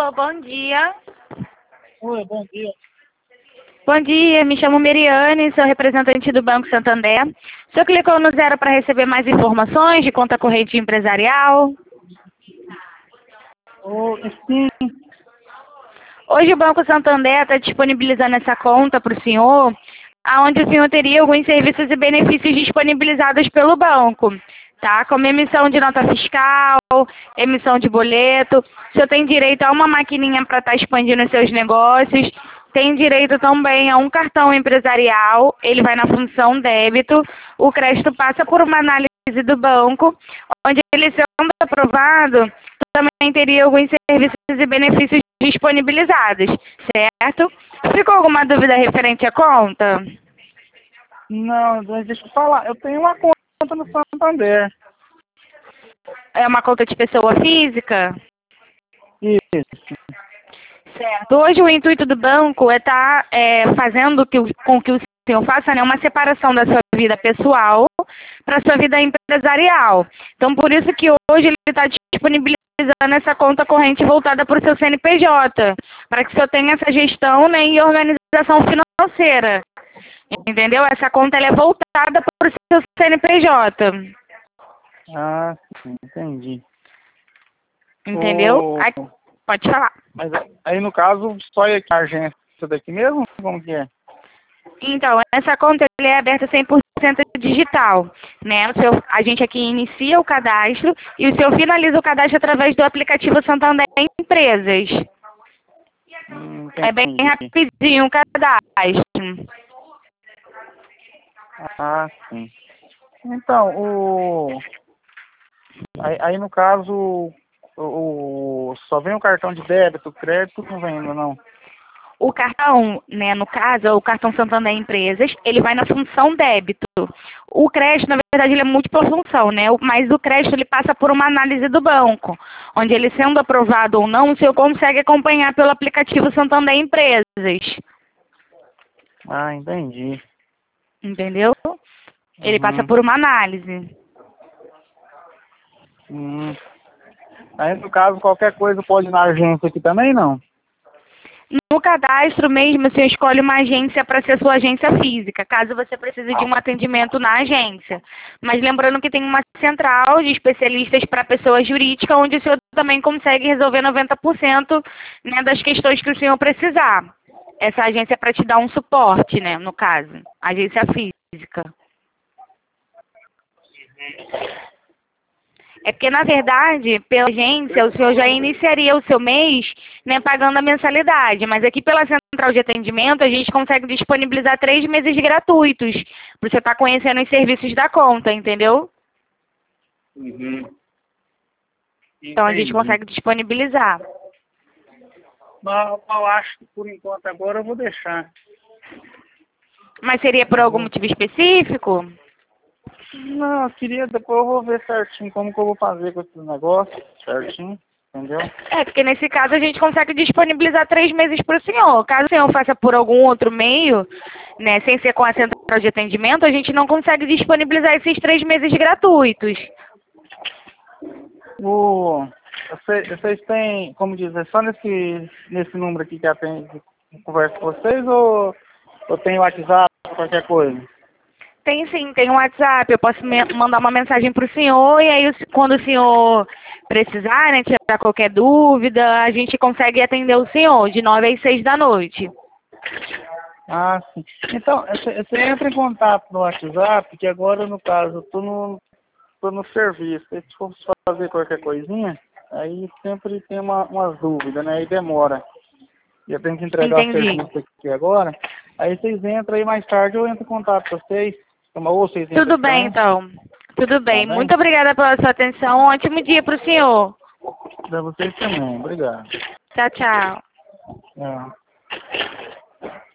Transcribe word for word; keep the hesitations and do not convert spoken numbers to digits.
Alô, bom dia. Oi, bom dia. Bom dia, me chamo Meriane, sou representante do Banco Santander. O senhor clicou no zero para receber mais informações de conta corrente empresarial? Oh, sim, Hoje o Banco Santander está disponibilizando essa conta para o senhor, onde o senhor teria alguns serviços e benefícios disponibilizados pelo banco, tá? Como emissão de nota fiscal, emissão de boleto. O senhor tem direito a uma maquininha para estar expandindo os seus negócios. Tem direito também a um cartão empresarial, ele vai na função débito. O crédito passa por uma análise do banco, onde ele sendo aprovado, também teria alguns serviços e benefícios disponibilizados, certo? Ficou alguma dúvida referente à conta? não, deixa eu falar. Eu tenho uma conta no Santander. É uma conta de pessoa física? Isso. Certo. Hoje o intuito do banco é estar é, fazendo que o- com que o senhor faça, né, uma separação da sua vida pessoal para a sua vida empresarial. Então, por isso que hoje ele está disponibilizando essa conta corrente voltada para o seu C N P J, para que o senhor tenha essa gestão, né, e organização financeira. Entendeu? Essa conta ela é voltada para o seu C N P J. Ah, sim, entendi. Entendeu? O... Aí, pode falar. Mas aí, no caso, só é aqui a agência daqui mesmo? Como que é? Então, essa conta ela é aberta cem por cento digital, né? O seu, a gente aqui inicia o cadastro e o senhor finaliza o cadastro através do aplicativo Santander Empresas. Hum, É bem entendi. rapidinho o cadastro. Ah, sim. Então, o... Aí, aí no caso, o... o- só vem o cartão de débito, crédito, não vem ainda não. O cartão, né, no caso, o cartão Santander Empresas, ele vai na função débito. O crédito, na verdade, ele é múltipla função, né? O- Mas o crédito, ele passa por uma análise do banco, onde ele sendo aprovado ou não, o senhor consegue acompanhar pelo aplicativo Santander Empresas. Ah, entendi. Entendeu? Ele passa Uhum. por uma análise. Hum. Aí, no caso, qualquer coisa pode ir na agência aqui também, não? No cadastro mesmo, você escolhe uma agência para ser sua agência física, caso você precise de um atendimento na agência. Mas lembrando que tem uma central de especialistas para pessoa jurídica, onde o senhor também consegue resolver noventa por cento, né, das questões que o senhor precisar. Essa agência é para te dar um suporte, né, no caso, agência física. É porque, na verdade, pela agência, o senhor já iniciaria o seu mês, né, pagando a mensalidade. Mas aqui pela central de atendimento, a gente consegue disponibilizar três meses gratuitos, para você estar conhecendo os serviços da conta, entendeu? Uhum. Então, a gente Entendi. consegue disponibilizar. Mas eu acho que por enquanto agora eu vou deixar. Mas seria por Eu algum vou... motivo específico? Não, eu queria, depois eu vou ver certinho como que eu vou fazer com esse negócio, certinho, entendeu? É, porque nesse caso a gente consegue disponibilizar três meses para o senhor. Caso o senhor faça por algum outro meio, né, sem ser com a central de atendimento, a gente não consegue disponibilizar esses três meses gratuitos. O... Vocês, vocês têm, como dizer, só nesse, nesse número aqui que atende, conversa com vocês ou eu tenho WhatsApp, qualquer coisa? Tem sim, tem um WhatsApp, eu posso me- mandar uma mensagem para o senhor e aí o se- quando o senhor precisar, né, tirar qualquer dúvida, a gente consegue atender o senhor de nove às seis da noite. Ah, sim. Então, você você entra em contato no WhatsApp, que agora, no caso, eu tô no, tô no serviço. Se for fazer qualquer coisinha, aí sempre tem uma, umas dúvidas, né? Aí demora. E eu tenho que entregar o Entendi. serviço aqui agora. Aí vocês entram aí mais tarde, eu entro em contato com vocês. Ou vocês entram Tudo aqui bem, também, então. Tudo tá bem. bem? Muito obrigada pela sua atenção. Um ótimo dia para o senhor. Pra vocês também. Obrigado. Tchau, tchau. É.